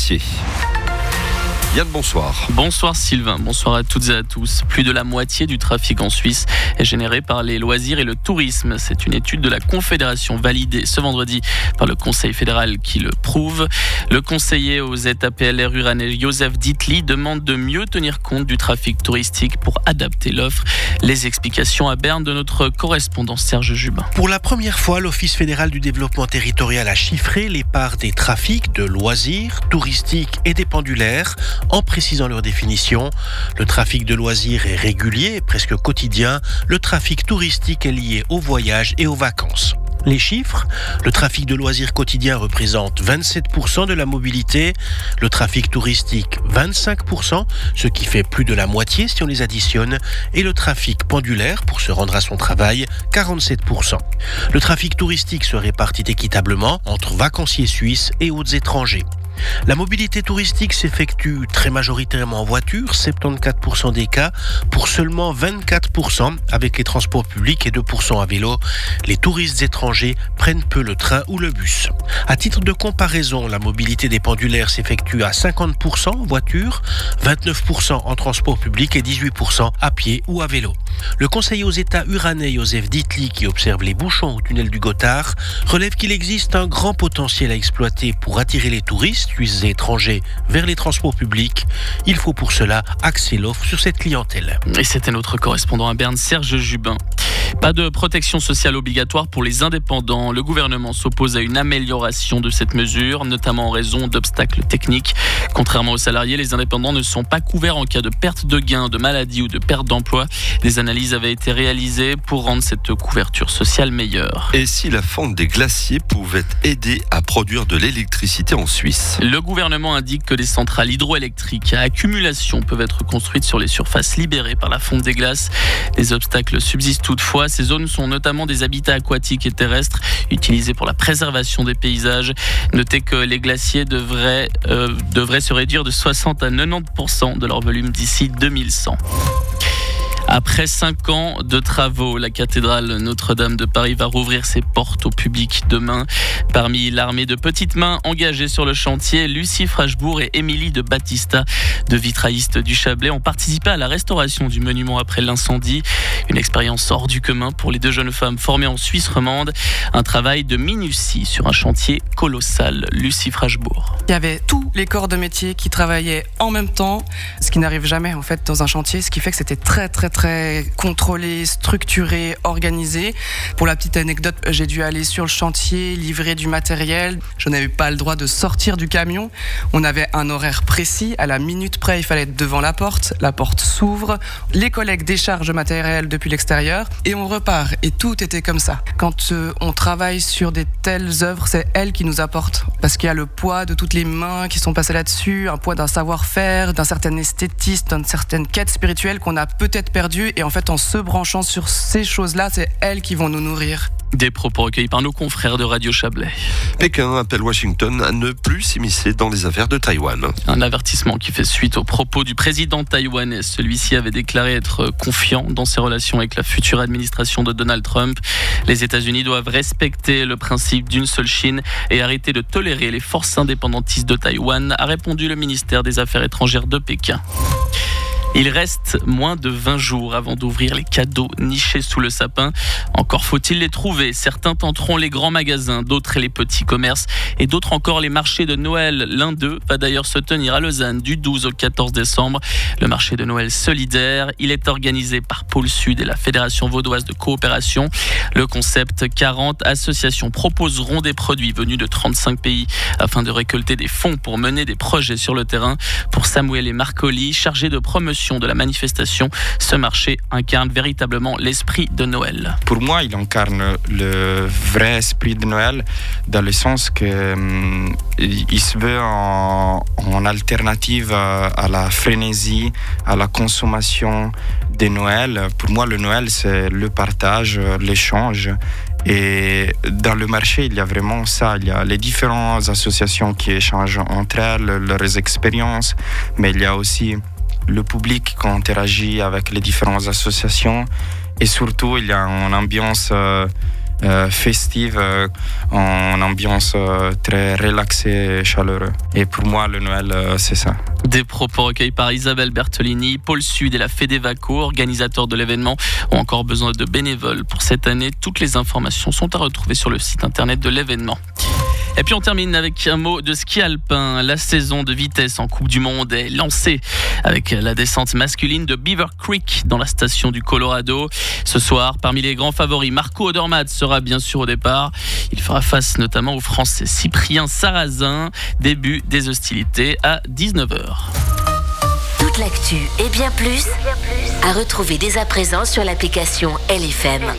Moitié. Yann, bonsoir. Bonsoir Sylvain, bonsoir à toutes et à tous. Plus de la moitié du trafic en Suisse est généré par les loisirs et le tourisme. C'est une étude de la Confédération validée ce vendredi par le Conseil fédéral qui le prouve. Le conseiller aux États PLR uranais Joseph Dietli demande de mieux tenir compte du trafic touristique pour adapter l'offre. Les explications à Berne de notre correspondant Serge Jubin. Pour la première fois, l'Office fédéral du développement territorial a chiffré les parts des trafics de loisirs, touristiques et des pendulaires en précisant leur définition. Le trafic de loisirs est régulier et presque quotidien. Le trafic touristique est lié aux voyages et aux vacances. Les chiffres, le trafic de loisirs quotidien représente 27% de la mobilité, le trafic touristique 25%, ce qui fait plus de la moitié si on les additionne, et le trafic pendulaire pour se rendre à son travail 47%. Le trafic touristique se répartit équitablement entre vacanciers suisses et autres étrangers. La mobilité touristique s'effectue très majoritairement en voiture, 74% des cas, pour seulement 24% avec les transports publics et 2% à vélo. Les touristes étrangers prennent peu le train ou le bus. À titre de comparaison, la mobilité des pendulaires s'effectue à 50% en voiture, 29% en transport public et 18% à pied ou à vélo. Le conseiller aux États uranais Joseph Dietli, qui observe les bouchons au tunnel du Gothard, relève qu'il existe un grand potentiel à exploiter pour attirer les touristes suisses et étrangers vers les transports publics. Il faut pour cela axer l'offre sur cette clientèle. Et c'était notre correspondant à Berne, Serge Jubin. Pas de protection sociale obligatoire pour les indépendants. Le gouvernement s'oppose à une amélioration de cette mesure, notamment en raison d'obstacles techniques. Contrairement aux salariés, les indépendants ne sont pas couverts en cas de perte de gain, de maladie ou de perte d'emploi. Des analyses avaient été réalisées pour rendre cette couverture sociale meilleure. Et si la fonte des glaciers pouvait aider à produire de l'électricité en Suisse ? Le gouvernement indique que les centrales hydroélectriques à accumulation peuvent être construites sur les surfaces libérées par la fonte des glaces. Des obstacles subsistent toutefois. Ces zones sont notamment des habitats aquatiques et terrestres utilisés pour la préservation des paysages. Notez que les glaciers devraient se réduire de 60 à 90% de leur volume d'ici 2100. Après 5 ans de travaux, la cathédrale Notre-Dame de Paris va rouvrir ses portes au public demain. Parmi l'armée de petites mains engagées sur le chantier, Lucie Frachbourg et Émilie de Battista, deux vitraillistes du Chablais, ont participé à la restauration du monument après l'incendie. Une expérience hors du commun pour les deux jeunes femmes formées en Suisse romande. Un travail de minutie sur un chantier colossal. Lucie Frachbourg. Il y avait tous les corps de métier qui travaillaient en même temps, ce qui n'arrive jamais en fait dans un chantier, ce qui fait que c'était très contrôlé, structuré, organisé. Pour la petite anecdote, j'ai dû aller sur le chantier, livrer du matériel. Je n'avais pas le droit de sortir du camion. On avait un horaire précis. À la minute près, il fallait être devant la porte. La porte s'ouvre. Les collègues déchargent le matériel depuis l'extérieur et on repart. Et tout était comme ça. Quand on travaille sur des telles œuvres, c'est elles qui nous apportent. Parce qu'il y a le poids de toutes les mains qui sont passées là-dessus, un poids d'un savoir-faire, d'un certain esthétisme, d'une certaine quête spirituelle qu'on a peut-être perdue. Et en fait, en se branchant sur ces choses-là, c'est elles qui vont nous nourrir. Des propos recueillis par nos confrères de Radio Chablais. Pékin appelle Washington à ne plus s'immiscer dans les affaires de Taïwan. Un avertissement qui fait suite aux propos du président taïwanais. Celui-ci avait déclaré être confiant dans ses relations avec la future administration de Donald Trump. Les États-Unis doivent respecter le principe d'une seule Chine et arrêter de tolérer les forces indépendantistes de Taïwan, a répondu le ministère des Affaires étrangères de Pékin. Il reste moins de 20 jours avant d'ouvrir les cadeaux nichés sous le sapin. Encore faut-il les trouver. Certains tenteront les grands magasins, d'autres les petits commerces et d'autres encore les marchés de Noël. L'un d'eux va d'ailleurs se tenir à Lausanne du 12 au 14 décembre. Le marché de Noël solidaire, il est organisé par Pôle Sud et la Fédération vaudoise de coopération. Le concept, 40 associations proposeront des produits venus de 35 pays afin de récolter des fonds pour mener des projets sur le terrain. Pour Samuel et Marcoli, chargés de promotion de la manifestation, ce marché incarne véritablement l'esprit de Noël. Pour moi, il incarne le vrai esprit de Noël dans le sens que il se veut en alternative à la frénésie, à la consommation de Noël. Pour moi, le Noël, c'est le partage, l'échange. Et dans le marché, il y a vraiment ça. Il y a les différentes associations qui échangent entre elles leurs expériences, mais il y a aussi le public qui interagit avec les différentes associations. Et surtout, il y a une ambiance festive, en ambiance très relaxée et chaleureuse. Et pour moi, le Noël, c'est ça. Des propos recueillis par Isabelle Bertolini, Pôle Sud et la Fédévaco, organisateurs de l'événement, ont encore besoin de bénévoles pour cette année. Toutes les informations sont à retrouver sur le site internet de l'événement. Et puis on termine avec un mot de ski alpin. La saison de vitesse en Coupe du Monde est lancée avec la descente masculine de Beaver Creek dans la station du Colorado. Ce soir, parmi les grands favoris, Marco Odermatt sera bien sûr au départ. Il fera face notamment au Français Cyprien Sarrazin. Début des hostilités à 19h. Toute l'actu et bien plus à retrouver dès à présent sur l'application LFM.